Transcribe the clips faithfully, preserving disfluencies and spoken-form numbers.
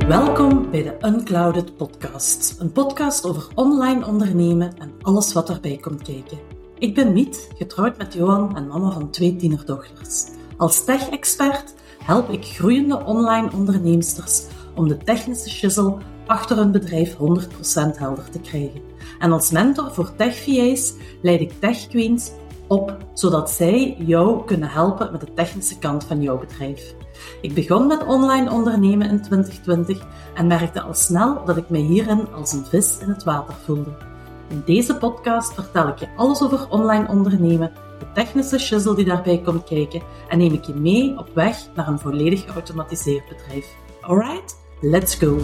Welkom bij de Unclouded Podcast, een podcast over online ondernemen en alles wat daarbij komt kijken. Ik ben Miet, getrouwd met Johan en mama van twee tienerdochters. Als tech-expert help ik groeiende online onderneemsters om de technische shizzle achter hun bedrijf honderd procent helder te krijgen. En als mentor voor tech-V A's leid ik tech-queens op, zodat zij jou kunnen helpen met de technische kant van jouw bedrijf. Ik begon met online ondernemen in twintig twintig en merkte al snel dat ik mij hierin als een vis in het water voelde. In deze podcast vertel ik je alles over online ondernemen, de technische shizzle die daarbij komt kijken en neem ik je mee op weg naar een volledig geautomatiseerd bedrijf. Alright, let's go!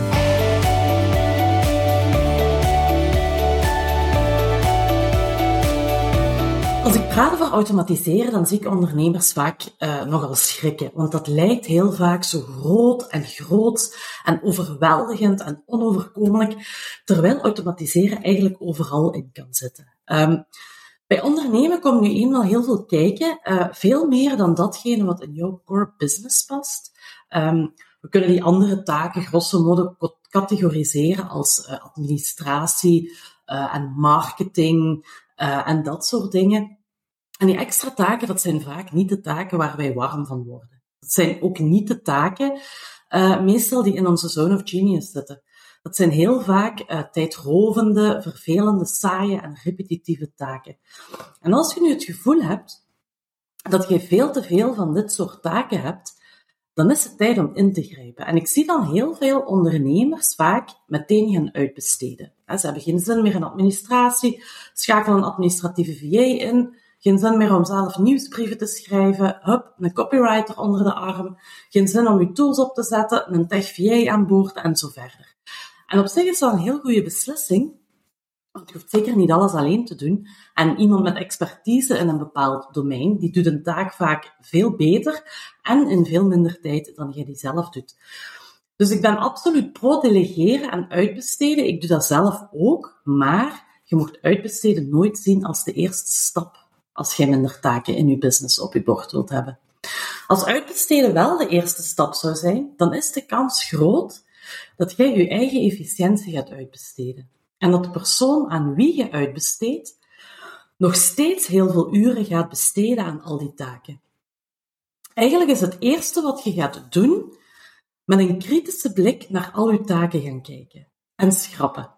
Als ik praat over automatiseren, dan zie ik ondernemers vaak uh, nogal schrikken. Want dat lijkt heel vaak zo groot en groot en overweldigend en onoverkomelijk, terwijl automatiseren eigenlijk overal in kan zitten. Um, bij ondernemen komt nu eenmaal heel veel kijken, uh, veel meer dan datgene wat in jouw core business past. Um, we kunnen die andere taken grosso modo categoriseren als uh, administratie uh, en marketing uh, en dat soort dingen. En die extra taken, dat zijn vaak niet de taken waar wij warm van worden. Dat zijn ook niet de taken, uh, meestal die in onze zone of genius zitten. Dat zijn heel vaak uh, tijdrovende, vervelende, saaie en repetitieve taken. En als je nu het gevoel hebt dat je veel te veel van dit soort taken hebt, dan is het tijd om in te grijpen. En ik zie dan heel veel ondernemers vaak meteen gaan uitbesteden. Ze hebben geen zin meer in administratie, schakelen een administratieve V A in, geen zin meer om zelf nieuwsbrieven te schrijven, hup, een copywriter onder de arm, geen zin om je tools op te zetten, een tech-V A aan boord en zo verder. En op zich is dat een heel goede beslissing, want je hoeft zeker niet alles alleen te doen. En iemand met expertise in een bepaald domein, die doet een taak vaak veel beter en in veel minder tijd dan je die zelf doet. Dus ik ben absoluut pro-delegeren en uitbesteden. Ik doe dat zelf ook, maar je mocht uitbesteden nooit zien als de eerste stap als je minder taken in je business op je bord wilt hebben. Als uitbesteden wel de eerste stap zou zijn, dan is de kans groot dat jij je eigen efficiëntie gaat uitbesteden. En dat de persoon aan wie je uitbesteedt nog steeds heel veel uren gaat besteden aan al die taken. Eigenlijk is het eerste wat je gaat doen, met een kritische blik naar al je taken gaan kijken en schrappen.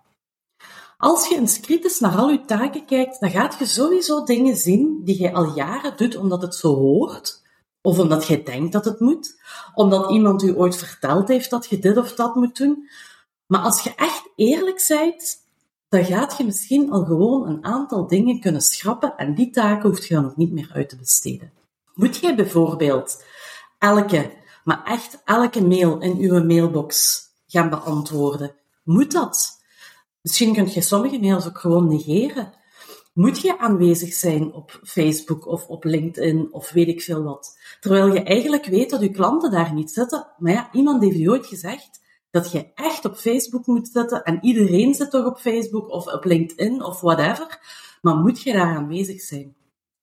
Als je eens kritisch naar al je taken kijkt, dan gaat je sowieso dingen zien die je al jaren doet omdat het zo hoort, of omdat je denkt dat het moet, omdat iemand u ooit verteld heeft dat je dit of dat moet doen. Maar als je echt eerlijk bent, dan gaat je misschien al gewoon een aantal dingen kunnen schrappen en die taken hoef je dan ook niet meer uit te besteden. Moet jij bijvoorbeeld elke, maar echt elke mail in uw mailbox gaan beantwoorden? Moet dat? Misschien kun je sommige mails ook gewoon negeren. Moet je aanwezig zijn op Facebook of op LinkedIn of weet ik veel wat? Terwijl je eigenlijk weet dat je klanten daar niet zitten. Maar ja, iemand heeft je ooit gezegd dat je echt op Facebook moet zitten en iedereen zit toch op Facebook of op LinkedIn of whatever. Maar moet je daar aanwezig zijn?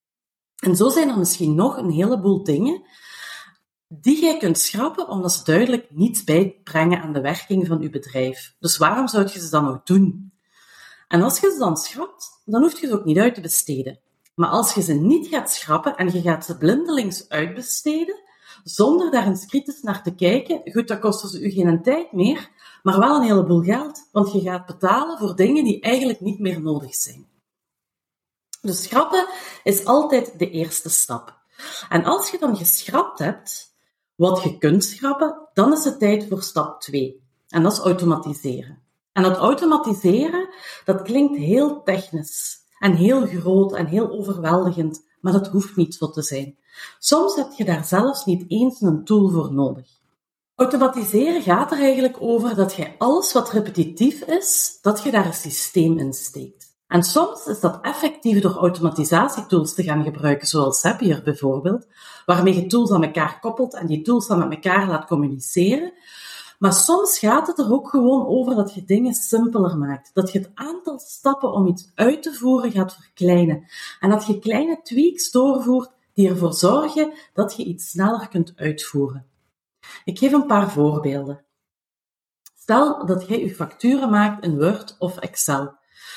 En zo zijn er misschien nog een heleboel dingen die jij kunt schrappen, omdat ze duidelijk niets bijbrengen aan de werking van je bedrijf. Dus waarom zou je ze dan nog doen? En als je ze dan schrapt, dan hoef je ze ook niet uit te besteden. Maar als je ze niet gaat schrappen en je gaat ze blindelings uitbesteden, zonder daar eens kritisch naar te kijken, goed, dan kosten ze u geen tijd meer, maar wel een heleboel geld, want je gaat betalen voor dingen die eigenlijk niet meer nodig zijn. Dus schrappen is altijd de eerste stap. En als je dan geschrapt hebt wat je kunt schrappen, dan is het tijd voor stap twee. En dat is automatiseren. En dat automatiseren, dat klinkt heel technisch en heel groot en heel overweldigend, maar dat hoeft niet zo te zijn. Soms heb je daar zelfs niet eens een tool voor nodig. Automatiseren gaat er eigenlijk over dat je alles wat repetitief is, dat je daar een systeem in steekt. En soms is dat effectief door automatisatietools te gaan gebruiken, zoals Zapier bijvoorbeeld, waarmee je tools aan elkaar koppelt en die tools dan met elkaar laat communiceren. Maar soms gaat het er ook gewoon over dat je dingen simpeler maakt. Dat je het aantal stappen om iets uit te voeren gaat verkleinen. En dat je kleine tweaks doorvoert die ervoor zorgen dat je iets sneller kunt uitvoeren. Ik geef een paar voorbeelden. Stel dat jij je facturen maakt in Word of Excel.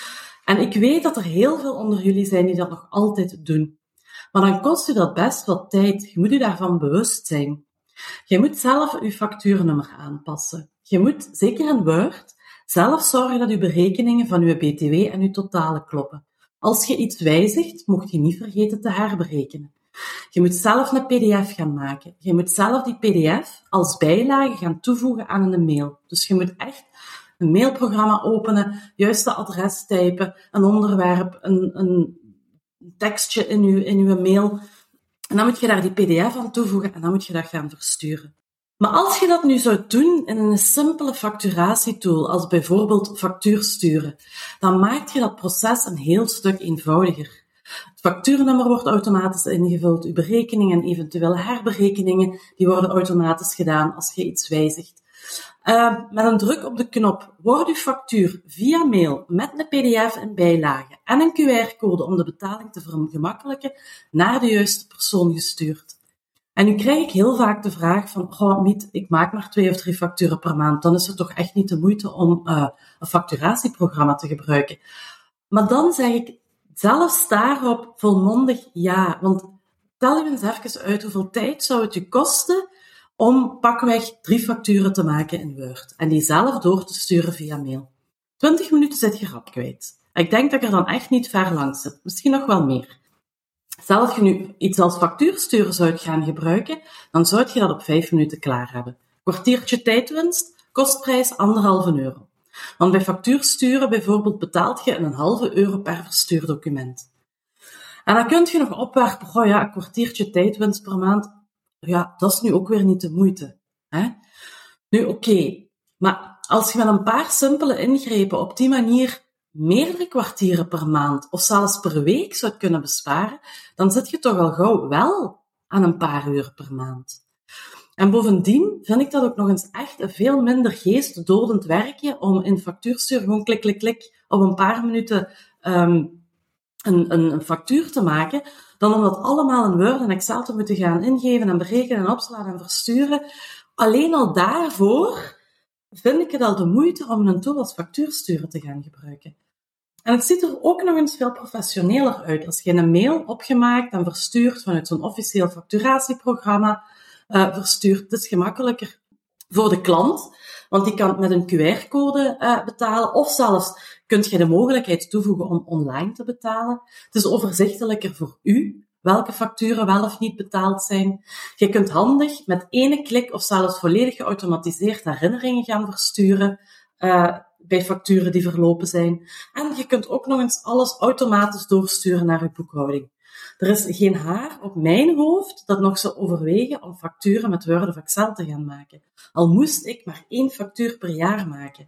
En ik weet dat er heel veel onder jullie zijn die dat nog altijd doen. Maar dan kost u dat best wat tijd. Je moet u daarvan bewust zijn. Je moet zelf je factuurnummer aanpassen. Je moet, zeker in Word, zelf zorgen dat uw berekeningen van uw B T W en uw totalen kloppen. Als je iets wijzigt, mocht je niet vergeten te herberekenen. Je moet zelf een P D F gaan maken. Je moet zelf die P D F als bijlage gaan toevoegen aan een mail. Dus je moet echt een mailprogramma openen, juiste adres typen, een onderwerp, een, een tekstje in uw, in uw mail. En dan moet je daar die P D F aan toevoegen en dan moet je dat gaan versturen. Maar als je dat nu zou doen in een simpele facturatietool, als bijvoorbeeld factuur sturen, dan maakt je dat proces een heel stuk eenvoudiger. Het factuurnummer wordt automatisch ingevuld, uw berekeningen en eventuele herberekeningen, die worden automatisch gedaan als je iets wijzigt. Uh, met een druk op de knop wordt uw factuur via mail met een P D F in bijlage en een Q R-code om de betaling te vergemakkelijken naar de juiste persoon gestuurd. En nu krijg ik heel vaak de vraag van, oh Miet, ik maak maar twee of drie facturen per maand, dan is het toch echt niet de moeite om uh, een facturatieprogramma te gebruiken. Maar dan zeg ik zelfs daarop volmondig ja, want tel u eens even uit hoeveel tijd zou het u kosten om pakweg drie facturen te maken in Word en die zelf door te sturen via mail. Twintig minuten zit je rap kwijt. Ik denk dat ik er dan echt niet ver langs zit. Misschien nog wel meer. Stel dat je nu iets als factuursturen zou gaan gebruiken, dan zou je dat op vijf minuten klaar hebben. Kwartiertje tijdwinst, kostprijs anderhalve euro. Want bij factuursturen bijvoorbeeld betaalt je een halve euro per verstuurdocument. En dan kun je nog opwerpen, oh ja, een kwartiertje tijdwinst per maand. Ja, dat is nu ook weer niet de moeite. Hè? Nu, oké. Okay. Maar als je met een paar simpele ingrepen op die manier meerdere kwartieren per maand of zelfs per week zou kunnen besparen, dan zit je toch al gauw wel aan een paar uur per maand. En bovendien vind ik dat ook nog eens echt een veel minder geestdodend werkje om in factuurstuur gewoon klik, klik, klik op een paar minuten um, een, een, een factuur te maken, dan om dat allemaal in Word en Excel te moeten gaan ingeven en berekenen en opslaan en versturen. Alleen al daarvoor vind ik het al de moeite om een tool als factuursturen te gaan gebruiken. En het ziet er ook nog eens veel professioneler uit. Als je een mail opgemaakt en verstuurt vanuit zo'n officieel facturatieprogramma uh, verstuurt, het is gemakkelijker voor de klant, want die kan het met een Q R-code uh, betalen, of zelfs kunt je de mogelijkheid toevoegen om online te betalen. Het is overzichtelijker voor u welke facturen wel of niet betaald zijn. Je kunt handig met ene klik of zelfs volledig geautomatiseerd herinneringen gaan versturen uh, bij facturen die verlopen zijn. En je kunt ook nog eens alles automatisch doorsturen naar je boekhouding. Er is geen haar op mijn hoofd dat nog zou overwegen om facturen met Word of Excel te gaan maken. Al moest ik maar één factuur per jaar maken.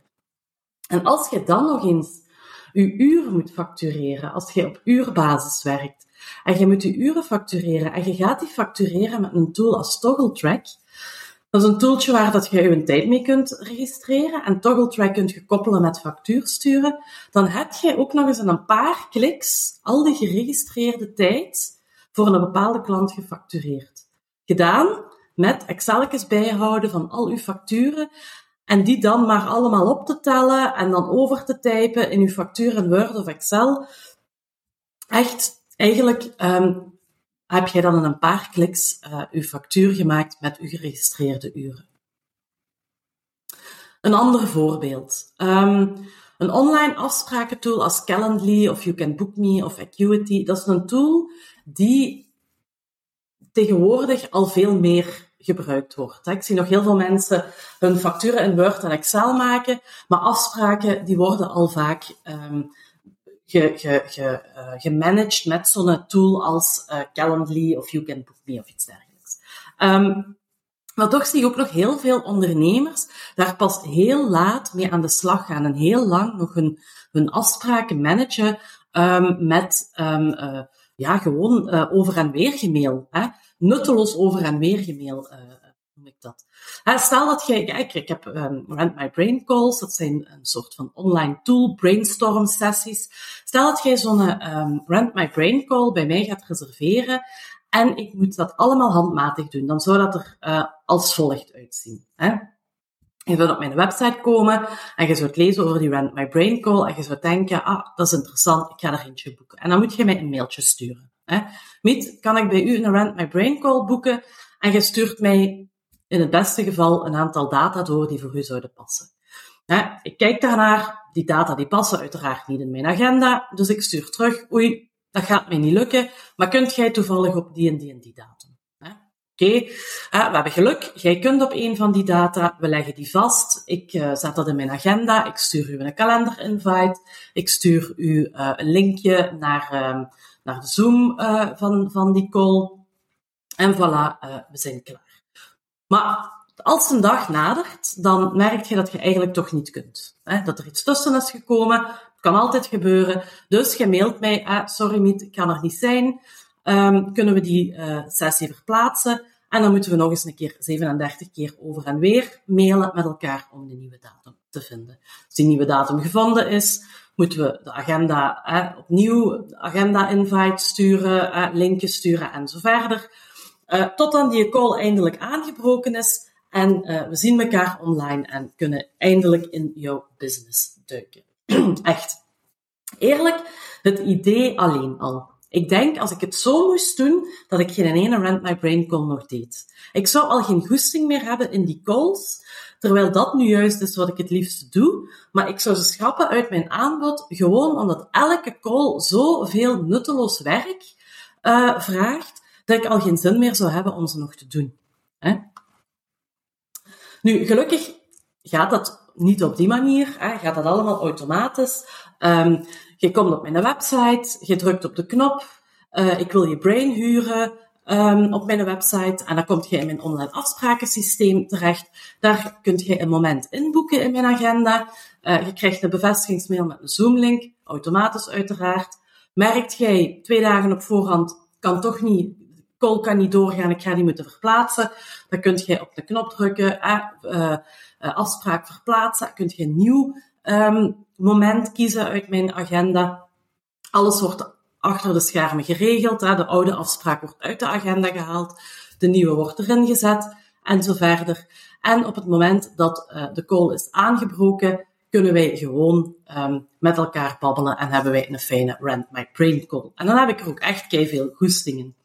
En als je dan nog eens je uren moet factureren, als je op uurbasis werkt, en je moet je uren factureren, en je gaat die factureren met een tool als ToggleTrack, dat is een tooltje waar dat je je tijd mee kunt registreren, en ToggleTrack kunt je koppelen met factuursturen, dan heb je ook nog eens in een paar kliks al die geregistreerde tijd voor een bepaalde klant gefactureerd. Gedaan met Excel's bijhouden van al uw facturen, en die dan maar allemaal op te tellen en dan over te typen in uw factuur in Word of Excel. Echt, eigenlijk um, heb jij dan in een paar kliks uh, uw factuur gemaakt met uw geregistreerde uren. Een ander voorbeeld. Um, een online afsprakentool als Calendly of You Can Book Me of Acuity, dat is een tool die tegenwoordig al veel meer gebruikt wordt. Ik zie nog heel veel mensen hun facturen in Word en Excel maken, maar afspraken die worden al vaak um, ge, ge, ge, uh, gemanaged met zo'n tool als uh, Calendly of You Can Book Me of iets dergelijks. Um, maar toch zie ik ook nog heel veel ondernemers daar pas heel laat mee aan de slag gaan en heel lang nog hun, hun afspraken managen um, met um, uh, ja, gewoon uh, over en weer gemail. Hè? Nutteloos over en weer gemail, uh, noem ik dat. Uh, stel dat je, kijk, ik heb um, Rent My Brain Calls, dat zijn een soort van online tool, brainstorm sessies. Stel dat jij zo'n um, Rent My Brain Call bij mij gaat reserveren en ik moet dat allemaal handmatig doen, dan zou dat er uh, als volgt uitzien. Hè? Je zou op mijn website komen en je zou het lezen over die Rent My Brain Call en je zou denken, ah, dat is interessant, ik ga er eentje boeken. En dan moet je mij een mailtje sturen. Hè. Miet, kan ik bij u een Rent My Brain Call boeken? En je stuurt mij in het beste geval een aantal data door die voor u zouden passen. Hè. Ik kijk daarnaar, die data die passen uiteraard niet in mijn agenda, dus ik stuur terug, oei, dat gaat mij niet lukken, maar kunt jij toevallig op die en die en die datum? Oké, okay. uh, we hebben geluk. Jij kunt op een van die data, we leggen die vast. Ik uh, zet dat in mijn agenda. Ik stuur u een kalender-invite. Ik stuur u uh, een linkje naar, uh, naar de Zoom uh, van, van die call. En voilà, uh, we zijn klaar. Maar als een dag nadert, dan merk je dat je eigenlijk toch niet kunt. Hè? Dat er iets tussen is gekomen. Het kan altijd gebeuren. Dus je mailt mij, ah, sorry Miet, ik kan er niet zijn. Um, kunnen we die uh, sessie verplaatsen en dan moeten we nog eens een keer zevenendertig keer over en weer mailen met elkaar om de nieuwe datum te vinden. Als die nieuwe datum gevonden is, moeten we de agenda eh, opnieuw, de agenda-invite sturen, eh, linkjes sturen en zo verder. Uh, tot dan die call eindelijk aangebroken is en uh, we zien elkaar online en kunnen eindelijk in jouw business duiken. Echt. Eerlijk, het idee alleen al. Ik denk, als ik het zo moest doen, dat ik geen ene Rent My Brain Call nog deed. Ik zou al geen goesting meer hebben in die calls, terwijl dat nu juist is wat ik het liefst doe. Maar ik zou ze schrappen uit mijn aanbod, gewoon omdat elke call zoveel nutteloos werk uh, vraagt, dat ik al geen zin meer zou hebben om ze nog te doen. Hè? Nu, gelukkig gaat dat niet op die manier, hè? Gaat dat allemaal automatisch. Um, Je komt op mijn website, je drukt op de knop, uh, ik wil je brain huren um, op mijn website en dan kom je in mijn online afsprakensysteem terecht. Daar kun je een moment inboeken in mijn agenda. Uh, je krijgt een bevestigingsmail met een Zoom-link, automatisch uiteraard. Merkt jij twee dagen op voorhand, kan toch niet, call kan niet doorgaan, ik ga die moeten verplaatsen. Dan kun je op de knop drukken, uh, uh, uh, afspraak verplaatsen, dan kun je een nieuw um, moment kiezen uit mijn agenda. Alles wordt achter de schermen geregeld. Hè. De oude afspraak wordt uit de agenda gehaald. De nieuwe wordt erin gezet. En zo verder. En op het moment dat uh, de call is aangebroken, kunnen wij gewoon um, met elkaar babbelen en hebben wij een fijne Rent My Brain Call. En dan heb ik er ook echt keiveel goestingen.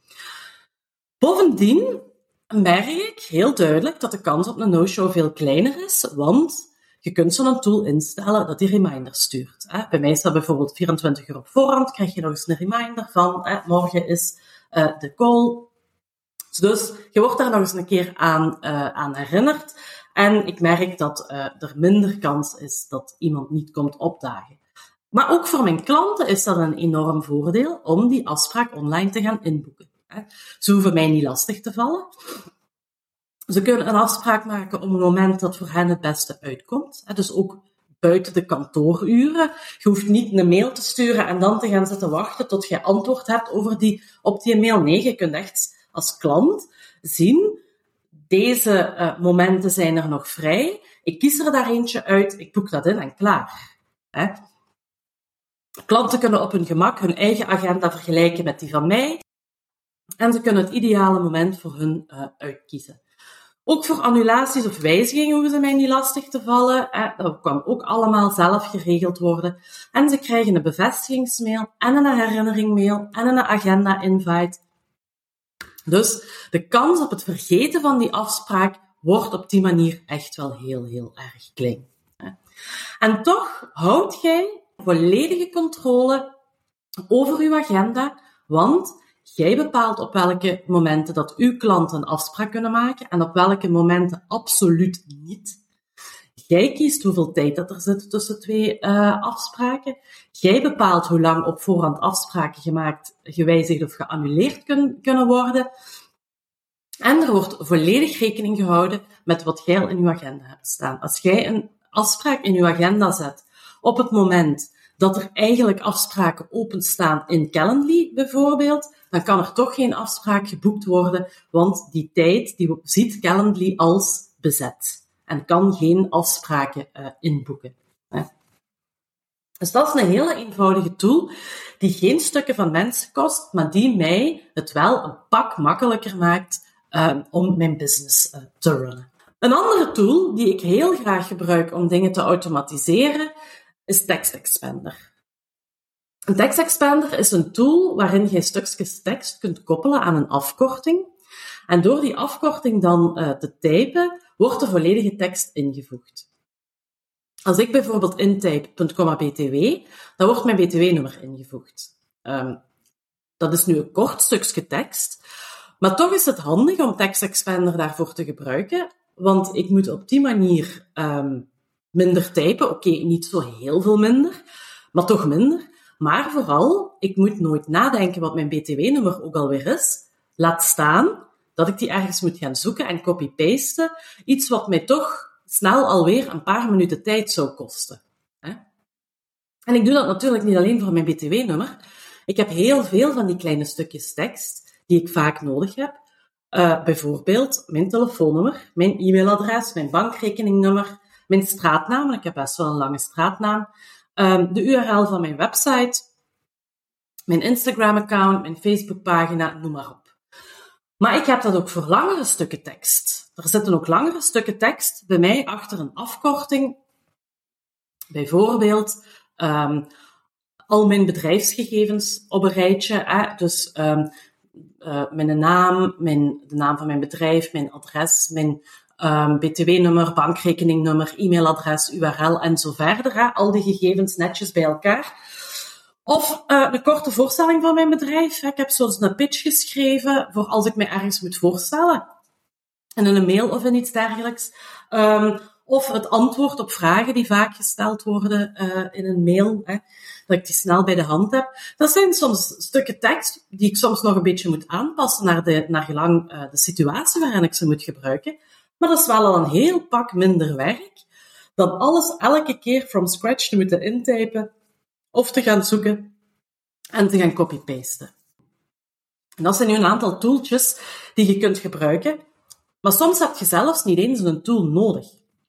Bovendien merk ik heel duidelijk dat de kans op een no-show veel kleiner is, want je kunt zo'n tool instellen dat die reminders stuurt. Hè. Bij mij is dat bijvoorbeeld vierentwintig uur op voorhand, krijg je nog eens een reminder van, hè, morgen is uh, de call. Dus je wordt daar nog eens een keer aan, uh, aan herinnerd. En ik merk dat uh, er minder kans is dat iemand niet komt opdagen. Maar ook voor mijn klanten is dat een enorm voordeel om die afspraak online te gaan inboeken. Hè. Ze hoeven mij niet lastig te vallen. Ze kunnen een afspraak maken op een moment dat voor hen het beste uitkomt. Dus ook buiten de kantooruren. Je hoeft niet een mail te sturen en dan te gaan zitten wachten tot je antwoord hebt over die, op die mail. Nee, je kunt echt als klant zien, deze uh, momenten zijn er nog vrij. Ik kies er daar eentje uit, ik boek dat in en klaar. Hè? Klanten kunnen op hun gemak hun eigen agenda vergelijken met die van mij. En ze kunnen het ideale moment voor hun uh, uitkiezen. Ook voor annulaties of wijzigingen hoeven ze mij niet lastig te vallen. Eh, dat kan ook allemaal zelf geregeld worden. En ze krijgen een bevestigingsmail en een herinneringmail en een agenda-invite. Dus de kans op het vergeten van die afspraak wordt op die manier echt wel heel, heel erg klein. En toch houd jij volledige controle over uw agenda, want jij bepaalt op welke momenten dat uw klanten een afspraak kunnen maken en op welke momenten absoluut niet. Jij kiest hoeveel tijd dat er zit tussen twee uh, afspraken. Jij bepaalt hoe lang op voorhand afspraken gemaakt, gewijzigd of geannuleerd kun, kunnen worden. En er wordt volledig rekening gehouden met wat jij al in uw agenda hebt staan. Als jij een afspraak in uw agenda zet op het moment dat er eigenlijk afspraken openstaan in Calendly bijvoorbeeld, dan kan er toch geen afspraak geboekt worden, want die tijd die ziet Calendly als bezet en kan geen afspraken uh, inboeken. Hè. Dus dat is een hele eenvoudige tool die geen stukken van mensen kost, maar die mij het wel een pak makkelijker maakt uh, om mijn business uh, te runnen. Een andere tool die ik heel graag gebruik om dingen te automatiseren, is TextExpander. Een TextExpander is een tool waarin je stukjes tekst kunt koppelen aan een afkorting. En door die afkorting dan uh, te typen, wordt de volledige tekst ingevoegd. Als ik bijvoorbeeld intype punt komma b t w, dan wordt mijn b t w-nummer ingevoegd. Um, dat is nu een kort stukje tekst, maar toch is het handig om TextExpander daarvoor te gebruiken, want ik moet op die manier um, minder typen. Oké, okay, niet zo heel veel minder, maar toch minder. Maar vooral, ik moet nooit nadenken wat mijn b t w-nummer ook alweer is. Laat staan dat ik die ergens moet gaan zoeken en copy-pasten. Iets wat mij toch snel alweer een paar minuten tijd zou kosten. En ik doe dat natuurlijk niet alleen voor mijn b t w-nummer. Ik heb heel veel van die kleine stukjes tekst die ik vaak nodig heb. Uh, bijvoorbeeld mijn telefoonnummer, mijn e-mailadres, mijn bankrekeningnummer, mijn straatnaam. Ik heb best wel een lange straatnaam. Um, de U R L van mijn website, mijn Instagram-account, mijn Facebook-pagina, noem maar op. Maar ik heb dat ook voor langere stukken tekst. Er zitten ook langere stukken tekst bij mij achter een afkorting. Bijvoorbeeld um, al mijn bedrijfsgegevens op een rijtje. Eh? Dus um, uh, mijn naam, mijn, de naam van mijn bedrijf, mijn adres, mijn um, b t w-nummer, bankrekeningnummer, e-mailadres, U R L en zo verder. Eh? Al die gegevens netjes bij elkaar. Of uh, de korte voorstelling van mijn bedrijf. Ik heb soms een pitch geschreven voor als ik me ergens moet voorstellen. In een mail of in iets dergelijks. Um, of het antwoord op vragen die vaak gesteld worden uh, in een mail. Hè, dat ik die snel bij de hand heb. Dat zijn soms stukken tekst die ik soms nog een beetje moet aanpassen naar, de, naar gelang uh, de situatie waarin ik ze moet gebruiken. Maar dat is wel al een heel pak minder werk dan alles elke keer from scratch te moeten intypen of te gaan zoeken en te gaan copy-pasten. En dat zijn nu een aantal tooltjes die je kunt gebruiken, maar soms heb je zelfs niet eens een tool nodig.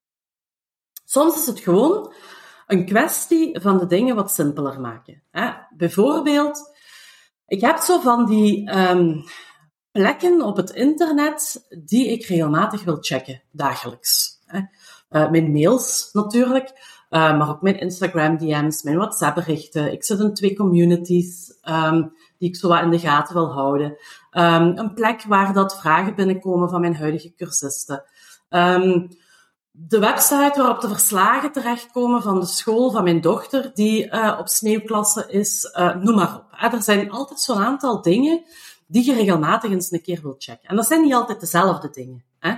Soms is het gewoon een kwestie van de dingen wat simpeler maken. Hè? Bijvoorbeeld, ik heb zo van die um, plekken op het internet die ik regelmatig wil checken, dagelijks. Hè? Uh, mijn mails natuurlijk, uh, maar ook mijn Instagram D M's, mijn WhatsApp-berichten. Ik zit in twee communities um, die ik zo wat in de gaten wil houden. Um, een plek waar dat vragen binnenkomen van mijn huidige cursisten. Um, de website waarop de verslagen terechtkomen van de school van mijn dochter, die uh, op sneeuwklasse is, uh, noem maar op. Hè. Er zijn altijd zo'n aantal dingen die je regelmatig eens een keer wilt checken. En dat zijn niet altijd dezelfde dingen. Hè.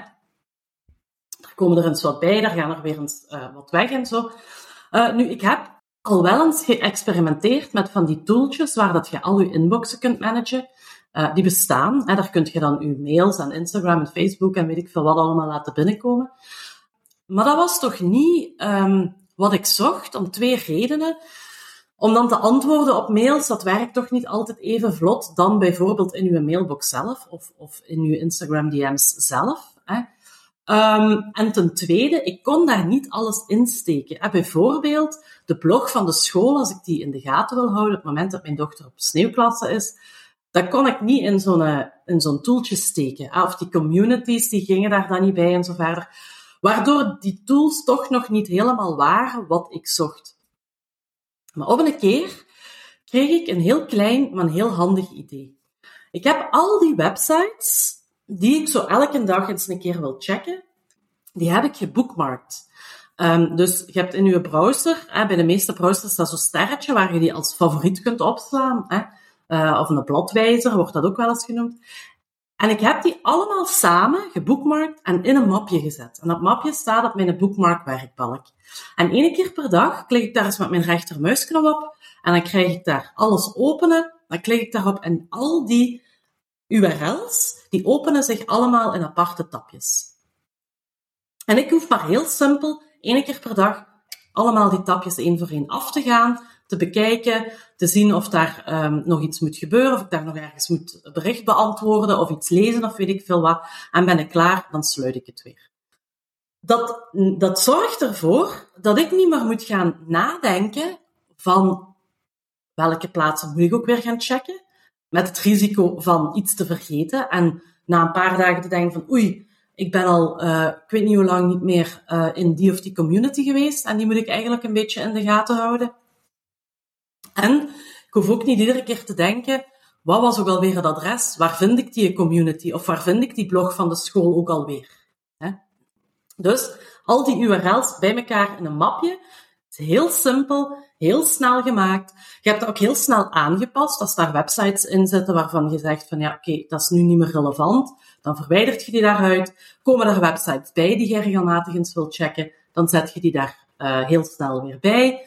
Er komen er eens wat bij, daar gaan er weer eens uh, wat weg en zo. Uh, nu, ik heb al wel eens geëxperimenteerd met van die tooltjes waar dat je al je inboxen kunt managen. Uh, die bestaan. Hè. Daar kun je dan je mails en Instagram en Facebook en weet ik veel wat allemaal laten binnenkomen. Maar dat was toch niet um, wat ik zocht, om twee redenen. Om dan te antwoorden op mails, dat werkt toch niet altijd even vlot dan bijvoorbeeld in uw mailbox zelf of, of in uw Instagram D M's zelf. Hè. Um, en ten tweede, ik kon daar niet alles insteken. Hè. Bijvoorbeeld de blog van de school, als ik die in de gaten wil houden op het moment dat mijn dochter op sneeuwklasse is, dat kon ik niet in zo'n, in zo'n tooltje steken. Hè. Of die communities, die gingen daar dan niet bij en zo verder. Waardoor die tools toch nog niet helemaal waren wat ik zocht. Maar op een keer kreeg ik een heel klein, maar een heel handig idee. Ik heb al die websites, die ik zo elke dag eens een keer wil checken, die heb ik gebookmarkt. Um, dus je hebt in je browser, hè, bij de meeste browsers staat zo'n sterretje waar je die als favoriet kunt opslaan. Hè, uh, of een bladwijzer, wordt dat ook wel eens genoemd. En ik heb die allemaal samen gebookmarkt en in een mapje gezet. En dat mapje staat op mijn bookmark-werkbalk. En één keer per dag klik ik daar eens met mijn rechtermuisknop op. En dan krijg ik daar alles openen. Dan klik ik daarop en al die U R L's, die openen zich allemaal in aparte tapjes. En ik hoef maar heel simpel, één keer per dag, allemaal die tapjes één voor één af te gaan, te bekijken, te zien of daar um, nog iets moet gebeuren, of ik daar nog ergens moet een bericht beantwoorden, of iets lezen, of weet ik veel wat. En ben ik klaar, dan sluit ik het weer. Dat, dat zorgt ervoor dat ik niet meer moet gaan nadenken van welke plaatsen moet ik ook weer gaan checken, met het risico van iets te vergeten en na een paar dagen te denken van oei, ik ben al, uh, ik weet niet hoe lang niet meer uh, in die of die community geweest. En die moet ik eigenlijk een beetje in de gaten houden. En ik hoef ook niet iedere keer te denken, wat was ook alweer het adres? Waar vind ik die community? Of waar vind ik die blog van de school ook alweer? Hè? Dus al die U R L's bij elkaar in een mapje. Het is heel simpel, heel snel gemaakt. Je hebt dat ook heel snel aangepast. Als daar websites in zitten waarvan je zegt van ja, oké, okay, dat is nu niet meer relevant, dan verwijdert je die daaruit. Komen er websites bij die je regelmatig eens wilt checken, dan zet je die daar uh, heel snel weer bij.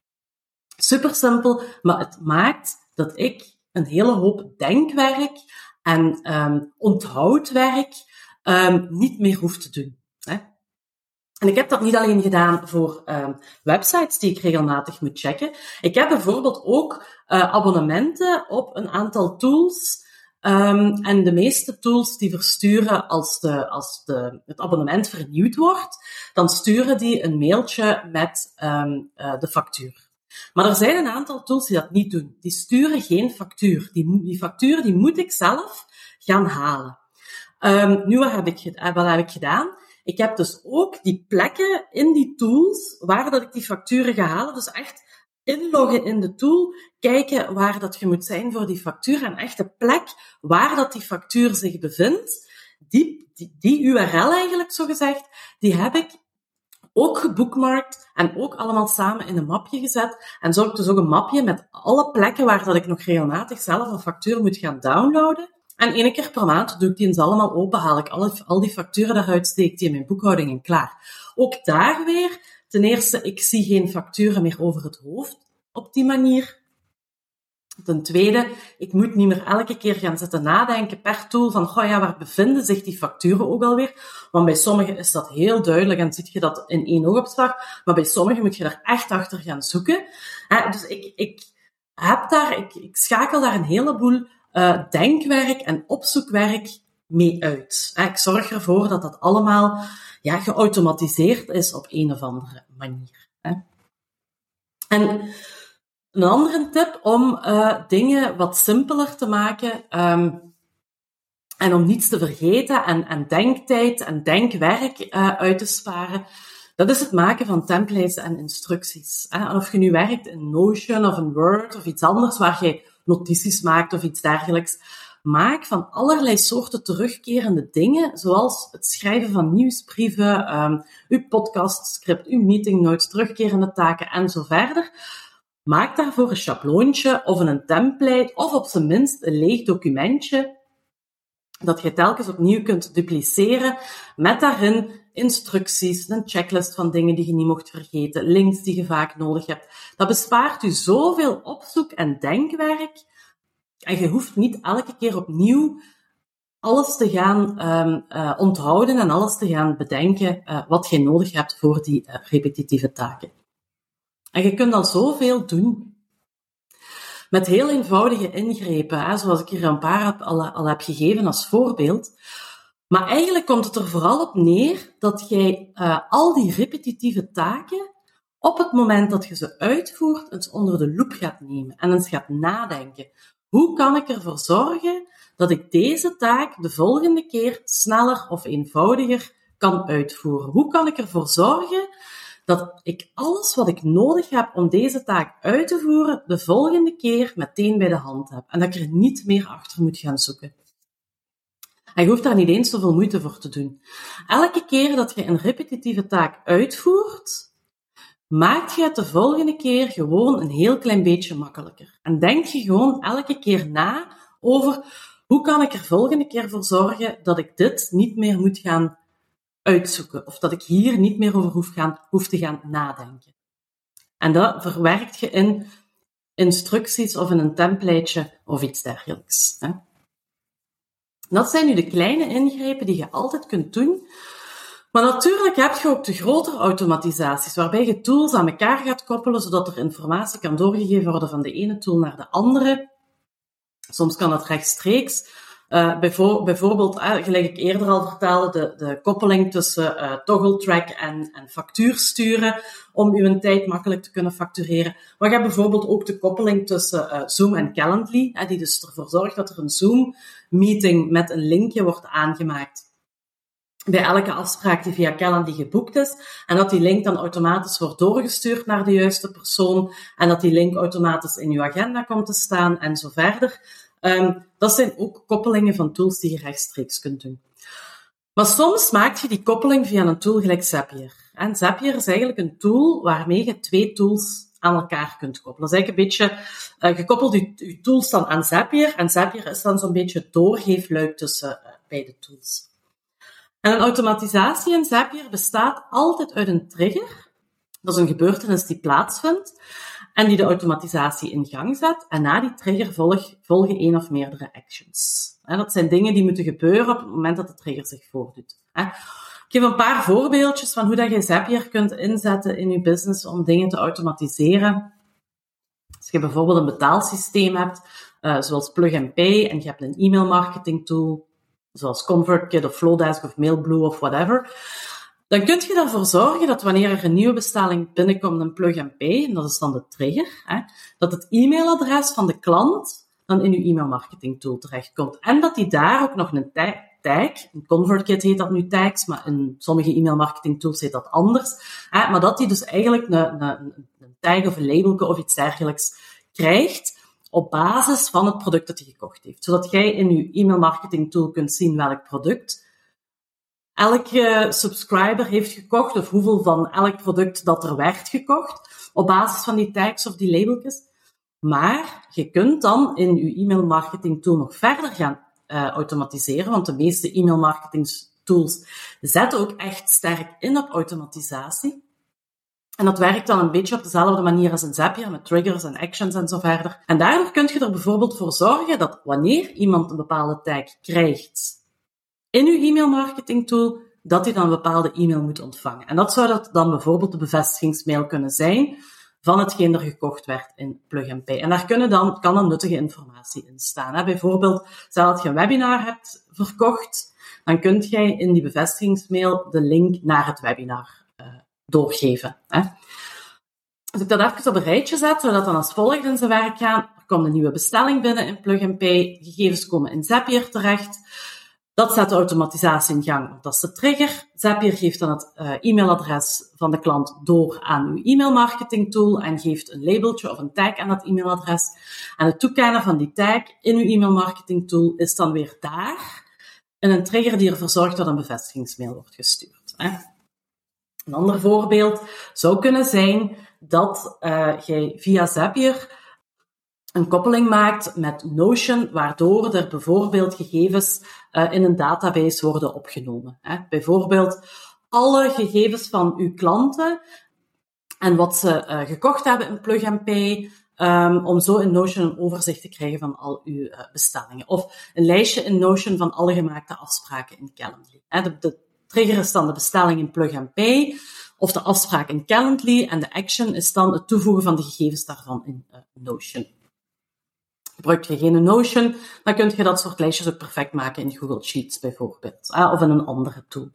Super simpel, maar het maakt dat ik een hele hoop denkwerk en um, onthoudwerk um, niet meer hoef te doen. Hè? En ik heb dat niet alleen gedaan voor um, websites die ik regelmatig moet checken. Ik heb bijvoorbeeld ook uh, abonnementen op een aantal tools. Um, en de meeste tools die versturen als, de, als de, het abonnement vernieuwd wordt, dan sturen die een mailtje met um, uh, de factuur. Maar er zijn een aantal tools die dat niet doen. Die sturen geen factuur. Die, die factuur die moet ik zelf gaan halen. Um, nu, wat heb, ik, wat heb ik gedaan? Ik heb dus ook die plekken in die tools waar dat ik die facturen ga halen. Dus echt inloggen in de tool, kijken waar dat je moet zijn voor die factuur en echt de plek waar dat die factuur zich bevindt. Die, die, die U R L eigenlijk, zo gezegd, die heb ik ook gebookmarkt en ook allemaal samen in een mapje gezet. En zo heb ik dus ook een mapje met alle plekken waar dat ik nog regelmatig zelf een factuur moet gaan downloaden. En één keer per maand doe ik die eens allemaal open, haal ik alle, al die facturen daaruit, steek ik die in mijn boekhouding en klaar. Ook daar weer, ten eerste, ik zie geen facturen meer over het hoofd op die manier. Ten tweede, ik moet niet meer elke keer gaan zitten nadenken per tool van, goh ja, waar bevinden zich die facturen ook alweer? Want bij sommigen is dat heel duidelijk en zie je dat in één oogopslag, maar bij sommigen moet je daar echt achter gaan zoeken. Dus ik, ik heb daar, ik, ik schakel daar een heleboel uh, denkwerk en opzoekwerk mee uit. Ik zorg ervoor dat dat allemaal ja, geautomatiseerd is op een of andere manier. En een andere tip om uh, dingen wat simpeler te maken um, en om niets te vergeten en, en denktijd en denkwerk uh, uit te sparen, dat is het maken van templates en instructies. Hè? En of je nu werkt in Notion of in Word of iets anders waar je notities maakt of iets dergelijks, maak van allerlei soorten terugkerende dingen, zoals het schrijven van nieuwsbrieven, um, uw podcastscript, uw meeting notes, terugkerende taken en zo verder. Maak daarvoor een schabloontje of een template of op zijn minst een leeg documentje dat je telkens opnieuw kunt dupliceren met daarin instructies, een checklist van dingen die je niet mocht vergeten, links die je vaak nodig hebt. Dat bespaart u zoveel opzoek- en denkwerk en je hoeft niet elke keer opnieuw alles te gaan um, uh, onthouden en alles te gaan bedenken uh, wat je nodig hebt voor die uh, repetitieve taken. En je kunt al zoveel doen. Met heel eenvoudige ingrepen, hè, zoals ik hier een paar heb, al, al heb gegeven als voorbeeld. Maar eigenlijk komt het er vooral op neer dat jij uh, al die repetitieve taken op het moment dat je ze uitvoert eens onder de loep gaat nemen en eens gaat nadenken. Hoe kan ik ervoor zorgen dat ik deze taak de volgende keer sneller of eenvoudiger kan uitvoeren? Hoe kan ik ervoor zorgen dat ik alles wat ik nodig heb om deze taak uit te voeren, de volgende keer meteen bij de hand heb. En dat ik er niet meer achter moet gaan zoeken. En je hoeft daar niet eens zoveel moeite voor te doen. Elke keer dat je een repetitieve taak uitvoert, maak je het de volgende keer gewoon een heel klein beetje makkelijker. En denk je gewoon elke keer na over hoe kan ik er volgende keer voor zorgen dat ik dit niet meer moet gaan uitzoeken, of dat ik hier niet meer over hoef, gaan, hoef te gaan nadenken. En dat verwerkt je in instructies of in een templateje of iets dergelijks. Hè. Dat zijn nu de kleine ingrepen die je altijd kunt doen. Maar natuurlijk heb je ook de grotere automatisaties, waarbij je tools aan elkaar gaat koppelen, zodat er informatie kan doorgegeven worden van de ene tool naar de andere. Soms kan dat rechtstreeks. Uh, bijvoor, bijvoorbeeld, uh, gelijk ik eerder al vertelde, de, de koppeling tussen uh, ToggleTrack en, en factuur sturen, om uw tijd makkelijk te kunnen factureren. Maar je hebt bijvoorbeeld ook de koppeling tussen uh, Zoom en Calendly, uh, die dus ervoor zorgt dat er een Zoom-meeting met een linkje wordt aangemaakt. bij elke afspraak die via Calendly geboekt is, en dat die link dan automatisch wordt doorgestuurd naar de juiste persoon, en dat die link automatisch in uw agenda komt te staan, en zo verder. Um, dat zijn ook koppelingen van tools die je rechtstreeks kunt doen. Maar soms maak je die koppeling via een tool gelijk Zapier. En Zapier is eigenlijk een tool waarmee je twee tools aan elkaar kunt koppelen. Dat is eigenlijk een beetje, uh, gekoppeld je, je tools dan aan Zapier, en Zapier is dan zo'n beetje het doorgeefluik tussen uh, beide tools. En een automatisatie in Zapier bestaat altijd uit een trigger. Dat is een gebeurtenis die plaatsvindt en die de automatisatie in gang zet. En na die trigger volg, volgen één of meerdere actions. En dat zijn dingen die moeten gebeuren op het moment dat de trigger zich voordoet. Ik geef een paar voorbeeldjes van hoe dat je Zapier kunt inzetten in je business om dingen te automatiseren. Als je bijvoorbeeld een betaalsysteem hebt, uh, zoals Plug and Pay, en je hebt een e-mail marketing tool, zoals ConvertKit of Flowdesk of Mailblue of whatever, dan kun je ervoor zorgen dat wanneer er een nieuwe bestelling binnenkomt in Plug and Pay, en dat is dan de trigger, hè, dat het e-mailadres van de klant dan in je e-mail marketing tool terechtkomt. En dat die daar ook nog een tag, in ConvertKit heet dat nu tags, maar in sommige e-mail marketing tools heet dat anders, hè, maar dat die dus eigenlijk een, een, een tag of een labelke of iets dergelijks krijgt, op basis van het product dat je gekocht heeft. Zodat jij in je e-mail marketing tool kunt zien welk product elke subscriber heeft gekocht, of hoeveel van elk product dat er werd gekocht, op basis van die tags of die labeltjes. Maar je kunt dan in je e-mail marketing tool nog verder gaan uh, automatiseren, want de meeste e-mail marketing tools zetten ook echt sterk in op automatisatie. En dat werkt dan een beetje op dezelfde manier als in Zapier, met triggers en actions en zo verder. En daardoor kun je er bijvoorbeeld voor zorgen dat wanneer iemand een bepaalde tag krijgt in uw e-mail marketing tool, dat hij dan een bepaalde e-mail moet ontvangen. En dat zou dat dan bijvoorbeeld de bevestigingsmail kunnen zijn van hetgeen er gekocht werd in Plug and Pay. En daar kunnen dan, kan dan nuttige informatie in staan. Hè. Bijvoorbeeld, stel dat je een webinar hebt verkocht, dan kunt jij in die bevestigingsmail de link naar het webinar uh, doorgeven. Hè. Als ik dat even op een rijtje zet, zou dat dan als volgt in zijn werk gaan. Er komt een nieuwe bestelling binnen in Plug and Pay, gegevens komen in Zapier terecht. Dat zet de automatisatie in gang, want dat is de trigger. Zapier geeft dan het uh, e-mailadres van de klant door aan uw e-mailmarketing tool en geeft een labeltje of een tag aan dat e-mailadres. En het toekennen van die tag in uw e-mailmarketing tool is dan weer daar en een trigger die ervoor zorgt dat een bevestigingsmail wordt gestuurd. Hè. Een ander voorbeeld zou kunnen zijn dat uh, jij via Zapier een koppeling maakt met Notion, waardoor er bijvoorbeeld gegevens uh, in een database worden opgenomen. Hè. Bijvoorbeeld alle gegevens van uw klanten en wat ze uh, gekocht hebben in Plug and Pay, um, om zo in Notion een overzicht te krijgen van al uw uh, bestellingen. Of een lijstje in Notion van alle gemaakte afspraken in Calendly. Hè. De, de trigger is dan de bestelling in Plug and Pay, of de afspraak in Calendly, en de action is dan het toevoegen van de gegevens daarvan in uh, Notion. Gebruik je geen Notion, dan kun je dat soort lijstjes ook perfect maken in Google Sheets bijvoorbeeld, of in een andere tool.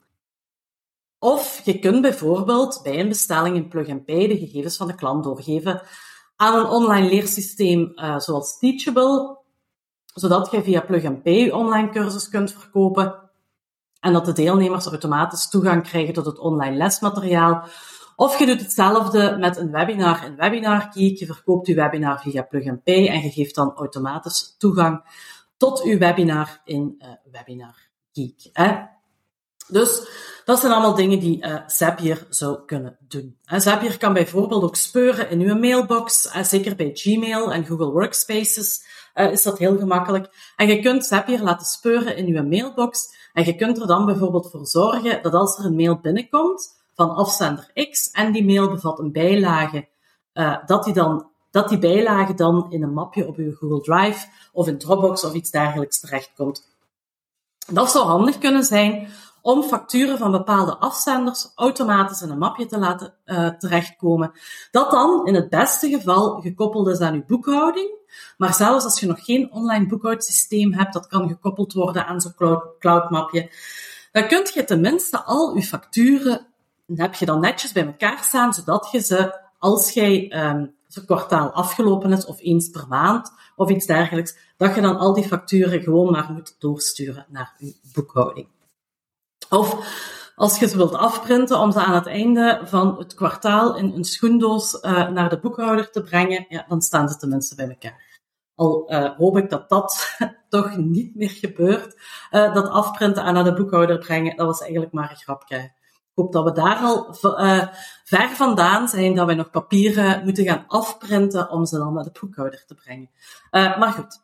Of je kunt bijvoorbeeld bij een bestelling in Plug and Pay de gegevens van de klant doorgeven aan een online leersysteem uh, zoals Teachable, zodat je via Plug and Pay je online cursus kunt verkopen en dat de deelnemers automatisch toegang krijgen tot het online lesmateriaal. Of je doet hetzelfde met een webinar in Webinar Geek. Je verkoopt je webinar via Plug and Pay en je geeft dan automatisch toegang tot je webinar in uh, Webinar Geek. Hè. Dus dat zijn allemaal dingen die uh, Zapier zou kunnen doen. En Zapier kan bijvoorbeeld ook speuren in uw mailbox. Uh, zeker bij Gmail en Google Workspaces uh, is dat heel gemakkelijk. En je kunt Zapier laten speuren in uw mailbox. En je kunt er dan bijvoorbeeld voor zorgen dat als er een mail binnenkomt van afzender X en die mail bevat een bijlage, uh, dat, die dan, dat die bijlage dan in een mapje op uw Google Drive of in Dropbox of iets dergelijks terechtkomt. Dat zou handig kunnen zijn om facturen van bepaalde afzenders automatisch in een mapje te laten uh, terechtkomen, dat dan in het beste geval gekoppeld is aan uw boekhouding, maar zelfs als je nog geen online boekhoudsysteem hebt, dat kan gekoppeld worden aan zo'n cloud, cloud mapje, dan kun je tenminste al uw facturen heb je dan netjes bij elkaar staan, zodat je ze, als jij um, zo'n kwartaal afgelopen is, of eens per maand, of iets dergelijks, dat je dan al die facturen gewoon maar moet doorsturen naar je boekhouding. Of als je ze wilt afprinten om ze aan het einde van het kwartaal in een schoendoos uh, naar de boekhouder te brengen, ja, dan staan ze tenminste bij elkaar. Al uh, hoop ik dat dat toch niet meer gebeurt. Uh, dat afprinten en naar de boekhouder brengen, dat was eigenlijk maar een grapje. Ik hoop dat we daar al uh, ver vandaan zijn, dat we nog papieren moeten gaan afprinten om ze dan naar de boekhouder te brengen. Uh, maar goed.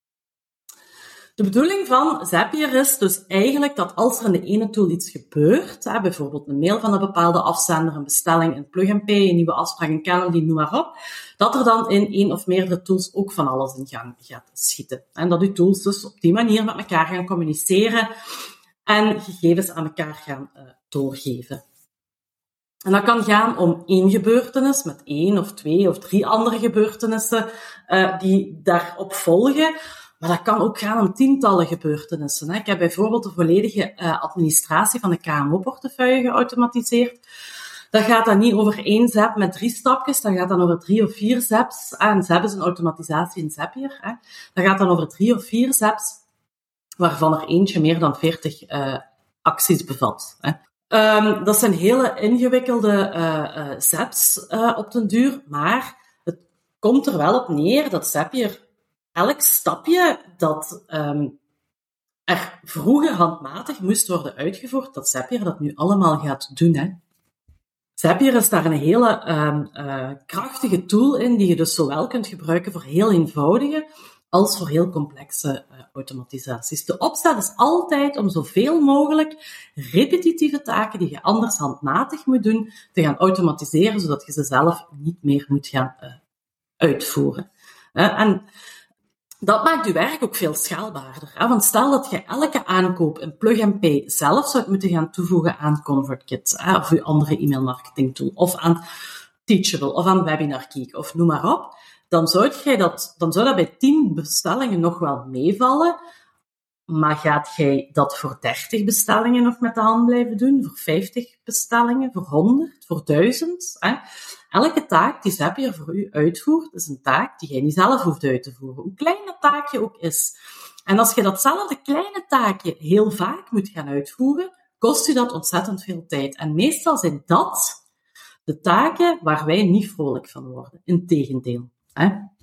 De bedoeling van Zapier is dus eigenlijk dat als er in de ene tool iets gebeurt, hè, bijvoorbeeld een mail van een bepaalde afzender, een bestelling, een plug-and-pay, een nieuwe afspraak, een Calendly, noem maar op, dat er dan in één of meerdere tools ook van alles in gang gaat schieten. En dat die tools dus op die manier met elkaar gaan communiceren en gegevens aan elkaar gaan uh, doorgeven. En dat kan gaan om één gebeurtenis met één of twee of drie andere gebeurtenissen uh, die daarop volgen. Maar dat kan ook gaan om tientallen gebeurtenissen. Ik heb bijvoorbeeld de volledige uh, administratie van de K M O-portefeuille geautomatiseerd. Dat gaat dan niet over één zap met drie stapjes, dat gaat dan over drie of vier zaps. En zap is een automatisatie in Zapier. Hè. Dat gaat dan over drie of vier zaps, waarvan er eentje meer dan veertig uh, acties bevat. Hè. Um, dat zijn hele ingewikkelde uh, uh, zaps uh, op den duur, maar het komt er wel op neer dat Zapier elk stapje dat um, er vroeger handmatig moest worden uitgevoerd, dat Zapier dat nu allemaal gaat doen. Hè. Zapier is daar een hele um, uh, krachtige tool in, die je dus zowel kunt gebruiken voor heel eenvoudige als voor heel complexe uh, automatisaties. De opzet is altijd om zoveel mogelijk repetitieve taken die je anders handmatig moet doen, te gaan automatiseren, zodat je ze zelf niet meer moet gaan uh, uitvoeren. Uh, en dat maakt je werk ook veel schaalbaarder. Hè? Want stel dat je elke aankoop in plug-and-pay zelf zou moeten gaan toevoegen aan ConvertKit, hè? Of je andere e-mailmarketing tool, of aan Teachable, of aan WebinarGeek, of noem maar op, dan zou, jij dat, dan zou dat bij tien bestellingen nog wel meevallen. Maar gaat jij dat voor dertig bestellingen nog met de hand blijven doen? Voor vijftig bestellingen? Voor honderd? Voor duizend? Hè? Elke taak die Zapier voor u uitvoert, is een taak die jij niet zelf hoeft uit te voeren. Hoe klein dat taakje ook is. En als je datzelfde kleine taakje heel vaak moet gaan uitvoeren, kost u dat ontzettend veel tijd. En meestal zijn dat de taken waar wij niet vrolijk van worden. Integendeel. Hè?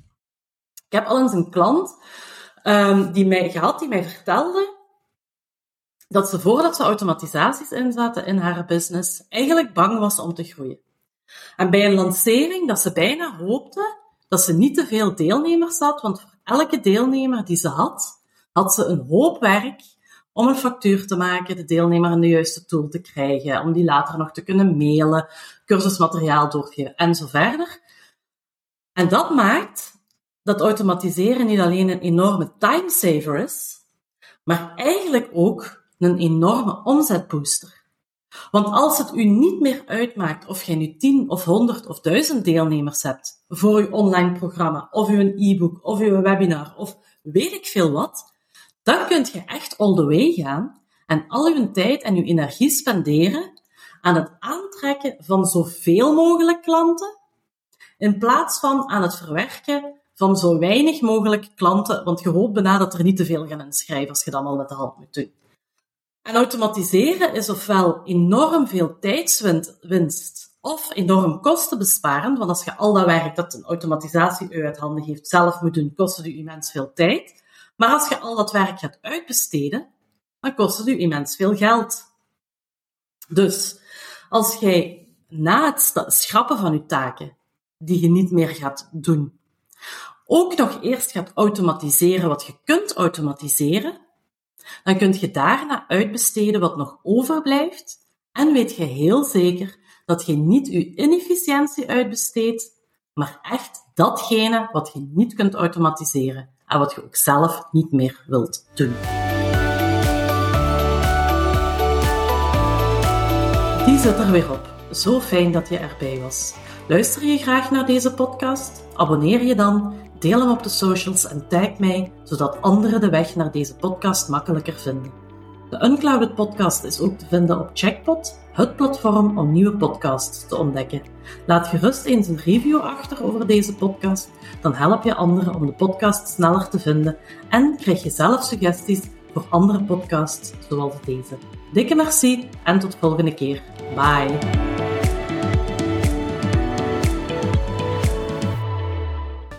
Ik heb al eens een klant um, die mij gehad, die mij vertelde dat ze voordat ze automatisaties inzette in haar business, eigenlijk bang was om te groeien. En bij een lancering dat ze bijna hoopte dat ze niet te veel deelnemers had, want voor elke deelnemer die ze had, had ze een hoop werk om een factuur te maken, de deelnemer in de juiste tool te krijgen, om die later nog te kunnen mailen, cursusmateriaal doorgeven en zo verder. En dat maakt dat automatiseren niet alleen een enorme timesaver is, maar eigenlijk ook een enorme omzetbooster. Want als het u niet meer uitmaakt of jij nu tien of honderd of duizend deelnemers hebt voor uw online programma, of uw e-book, of uw webinar, of weet ik veel wat, dan kunt je echt all the way gaan en al uw tijd en uw energie spenderen aan het aantrekken van zoveel mogelijk klanten, in plaats van aan het verwerken van zo weinig mogelijk klanten, want je hoopt bijna dat er niet te veel gaan inschrijven als je dat allemaal met de hand moet doen. En automatiseren is ofwel enorm veel tijdswinst of enorm kostenbesparend, want als je al dat werk dat een automatisatie u uit handen geeft zelf moet doen, kost het u immens veel tijd. Maar als je al dat werk gaat uitbesteden, dan kost het u immens veel geld. Dus als jij na het schrappen van je taken, die je niet meer gaat doen, ook nog eerst gaat automatiseren wat je kunt automatiseren, dan kun je daarna uitbesteden wat nog overblijft en weet je heel zeker dat je niet je inefficiëntie uitbesteedt, maar echt datgene wat je niet kunt automatiseren en wat je ook zelf niet meer wilt doen. Die zit er weer op. Zo fijn dat je erbij was. Luister je graag naar deze podcast? Abonneer je dan, deel hem op de socials en tag mij, zodat anderen de weg naar deze podcast makkelijker vinden. De Unclouded podcast is ook te vinden op Checkpot, het platform om nieuwe podcasts te ontdekken. Laat gerust eens een review achter over deze podcast, dan help je anderen om de podcast sneller te vinden en krijg je zelf suggesties voor andere podcasts zoals deze. Dikke merci en tot volgende keer. Bye!